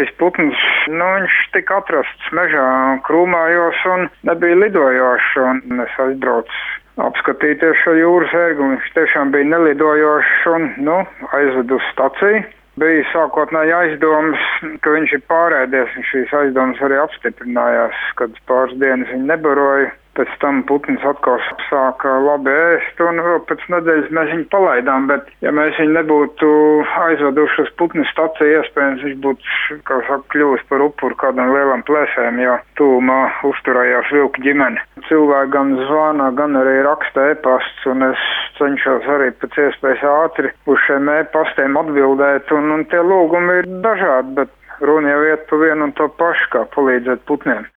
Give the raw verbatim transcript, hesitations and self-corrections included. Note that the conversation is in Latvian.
šis putns, nu, viņš tika atrasts mežā krūmājos un nebija lidojošs, un es aizbraucu apskatīties šo jūras ērgu, viņš tiešām bija nelidojošs un, nu, aizvedu uz staciju. Bija sākotnēji aizdomas, ka viņš ir pārēdies, un šīs aizdomas arī apstiprinājās, kad pāris dienas viņu nebaroja. Pēc tam putns atkal sāka labi ēst, un vēl pēc nedēļas mēs viņu palaidām, bet ja mēs viņu nebūtu aizveduši uz putnu staciju, iespējams viņš būtu, kā saka, kļuvis par upuru kādam lielam plēsēm, jo tūmā uzturējās vilku ģimene. Cilvēki gan zvana, gan arī raksta e-pasts, un es cenšos arī pēc iespējas ātri uz šiem e-pastiem atbildēt, un, un tie lūgumi ir dažādi, bet runa jau iet pa vienu un to pašu, kā palīdzēt putniem.